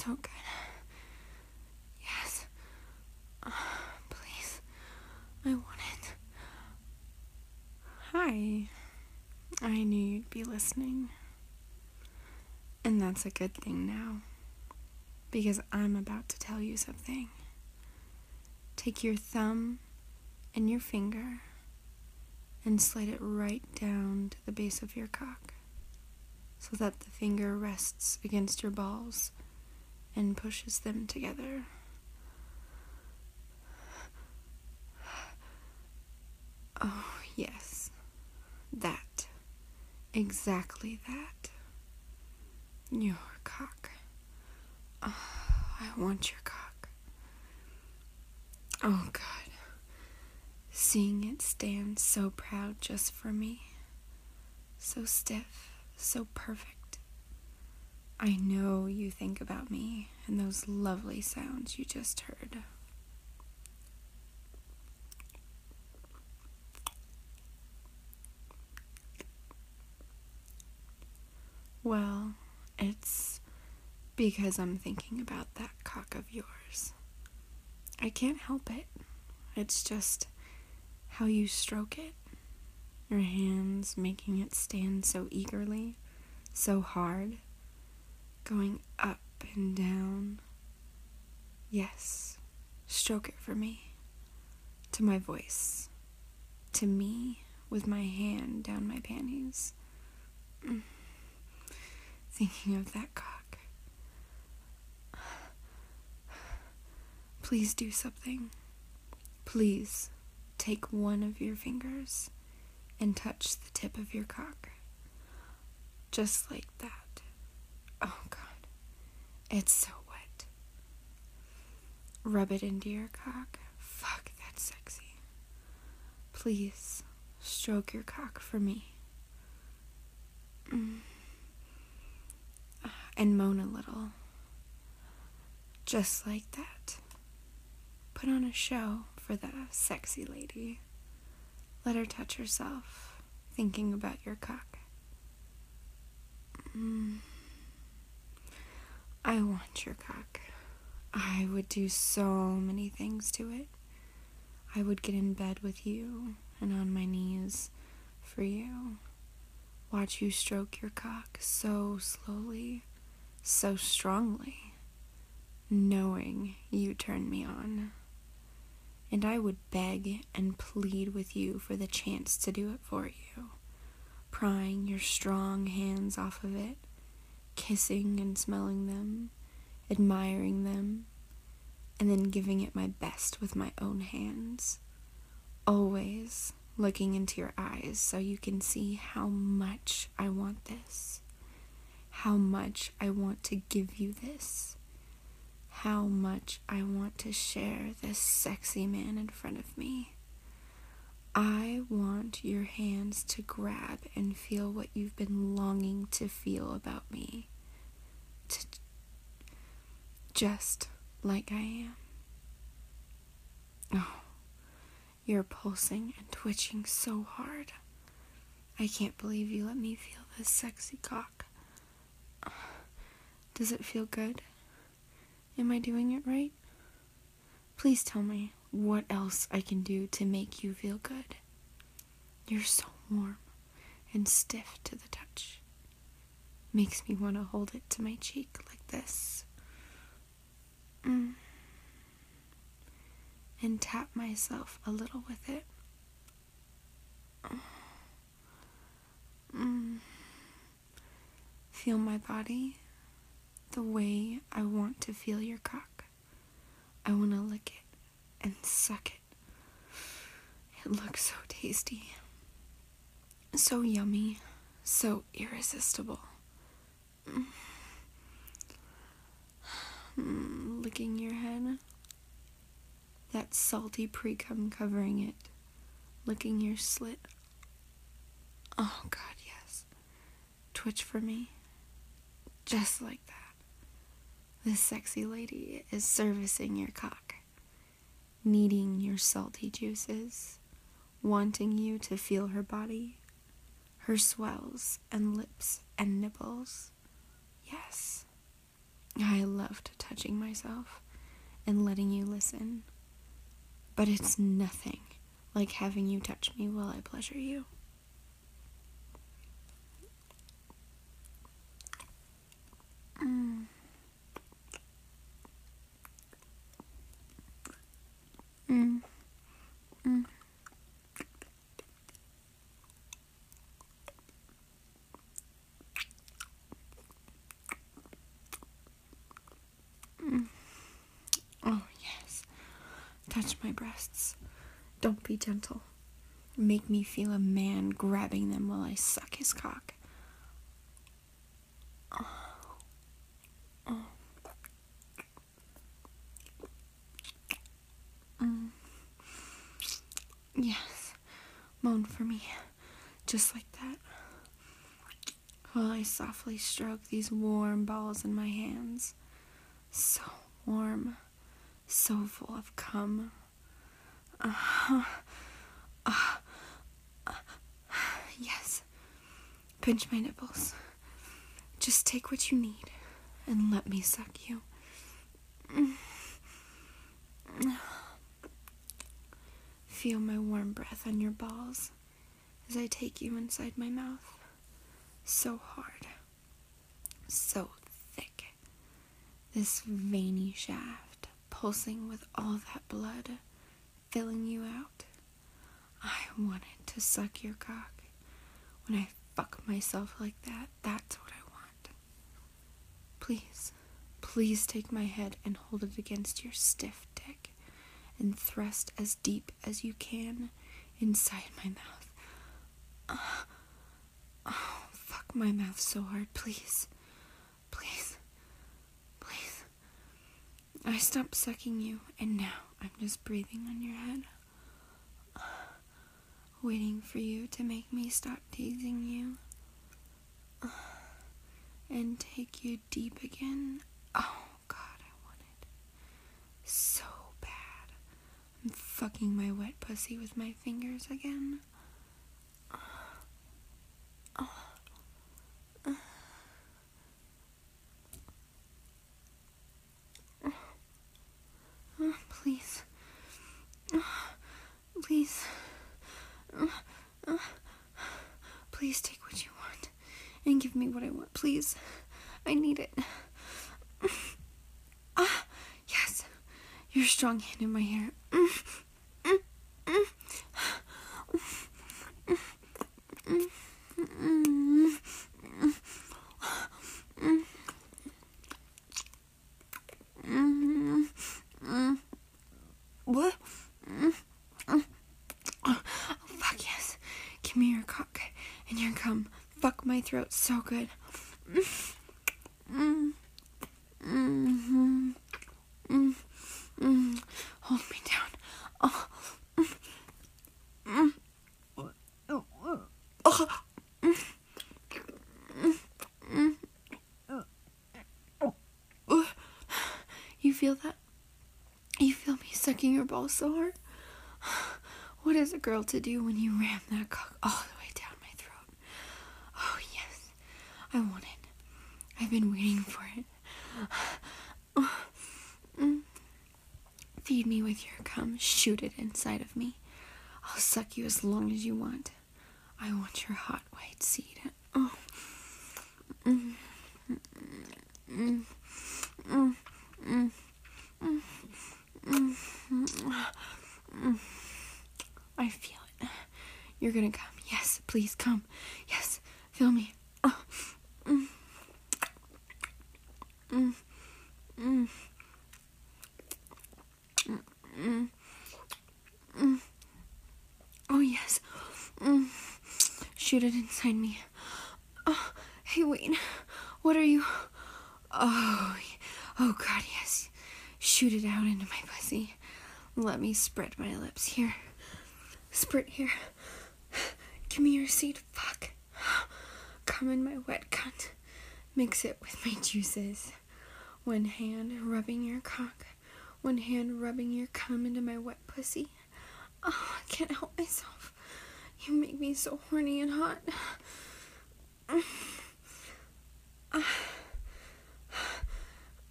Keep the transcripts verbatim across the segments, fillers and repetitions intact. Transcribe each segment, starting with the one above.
so good. Yes. Uh, please. I want it. Hi. I knew you'd be listening. And that's a good thing now. Because I'm about to tell you something. Take your thumb and your finger and slide it right down to the base of your cock so that the finger rests against your balls and pushes them together. Oh, yes. That. Exactly that. Your cock. Oh, I want your cock. Oh, God. Seeing it stand so proud just for me. So stiff, so perfect. I know you think about me and those lovely sounds you just heard. Well, it's because I'm thinking about that cock of yours. I can't help it. It's just how you stroke it. Your hands making it stand so eagerly, so hard, going up and down. Yes, stroke it for me, to my voice, to me with my hand down my panties. Mm. Thinking of that cock. Please do something. Please take one of your fingers and touch the tip of your cock. Just like that. Oh, God. It's so wet. Rub it into your cock. Fuck, that's sexy. Please stroke your cock for me. Mm. And moan a little. Just like that. Put on a show for the sexy lady. Let her touch herself, thinking about your cock. Mm. I want your cock. I would do so many things to it. I would get in bed with you and on my knees for you. Watch you stroke your cock so slowly, so strongly, knowing you turn me on. And I would beg and plead with you for the chance to do it for you, prying your strong hands off of it, kissing and smelling them, admiring them, and then giving it my best with my own hands, always looking into your eyes so you can see how much I want this, how much I want to give you this, how much I want to share this sexy man in front of me. I want your hands to grab and feel what you've been longing to feel about me. To just like I am. Oh, you're pulsing and twitching so hard. I can't believe you let me feel this sexy cock. Does it feel good? Am I doing it right? Please tell me what else I can do to make you feel good. You're so warm and stiff to the touch. Makes me want to hold it to my cheek like this. Mm. And tap myself a little with it. Mm. Feel my body the way I want to feel your cock. I want to lick it and suck it. It looks so tasty. So yummy. So irresistible. Mm. Mm. Licking your head. That salty pre-cum covering it. Licking your slit. Oh, God, yes. Twitch for me. Just like that. This sexy lady is servicing your cock, needing your salty juices, wanting you to feel her body, her swells and lips and nipples. Yes. I loved touching myself and letting you listen, but it's nothing like having you touch me while I pleasure you. Mm. Mm. Mm. Mm. Oh, yes. Touch my breasts. Don't be gentle. Make me feel a man grabbing them while I suck his cock. Oh. Oh. Mm. Yes. Moan for me. Just like that. While I softly stroke these warm balls in my hands. So warm. So full of cum. Uh-huh. Uh, uh, yes. Pinch my nipples. Just take what you need and let me suck you. Feel my warm breath on your balls as I take you inside my mouth. So hard. So thick. This veiny shaft pulsing with all that blood filling you out. I wanted to suck your cock. When I fuck myself like that, that's what I want. Please, please take my head and hold it against your stiff dick and thrust as deep as you can inside my mouth. Uh, oh, fuck my mouth so hard, please. Please. Please. I stopped sucking you, and now I'm just breathing on your head. Waiting for you to make me stop teasing you. And take you deep again. Oh, God, I want it so bad. I'm fucking my wet pussy with my fingers again. Oh. Oh. Oh, please. Oh, please. Oh, oh. Please take what you want and give me what I want, please. I need it. Ah, yes. Your strong hand in my hair. What? Oh, fuck yes. Give me your cock and your cum. Fuck my throat so good. Mm. Mm-hmm. Mm. Mm. Hold me down. Oh. Mm. Oh. Oh. Mm. Mm. You feel that? You feel me sucking your balls so hard? What is a girl to do when you ram that cock all the way down my throat? Oh, yes. I want it. I've been waiting for it. Mm. Feed me with your cum. Shoot it inside of me. I'll suck you as long as you want. I want your hot white seed. Oh. Mm. Mm. Mm. Mm. Mm. Mm. Mm. I feel it. You're gonna come. Yes, please come. Yes, feel me. Oh. Mm. Mm. Mm. Mm. Mm. Oh, yes. Mm. Shoot it inside me. Oh, hey, wait. What are you? Oh, oh, God, yes. Shoot it out into my pussy. Let me spread my lips here. Spread here. Give me your seed. Fuck. Come in my wet cunt. Mix it with my juices. One hand rubbing your cock. One hand rubbing your cum into my wet pussy. Oh, I can't help myself. You make me so horny and hot.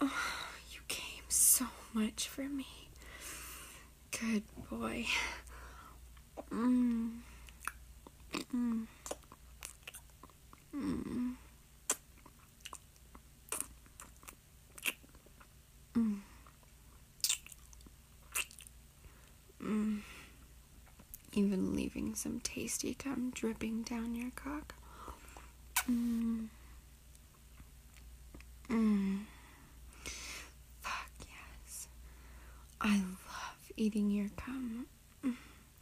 Oh, you came so much for me. Good boy. Mm. Mm. Mm. Mm. Mm. Even leaving some tasty cum dripping down your cock. Mm. Mm. Fuck yes. I love eating your cum. Mm.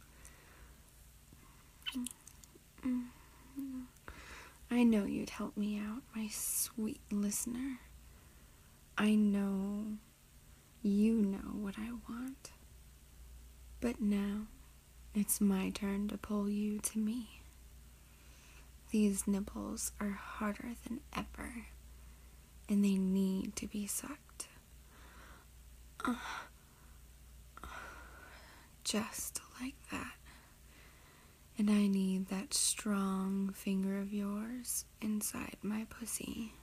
Mm. I know you'd help me out, my sweet listener. I know you know what I want. But now, it's my turn to pull you to me. These nipples are harder than ever, and they need to be sucked. Uh, just like that. And I need that strong finger of yours inside my pussy.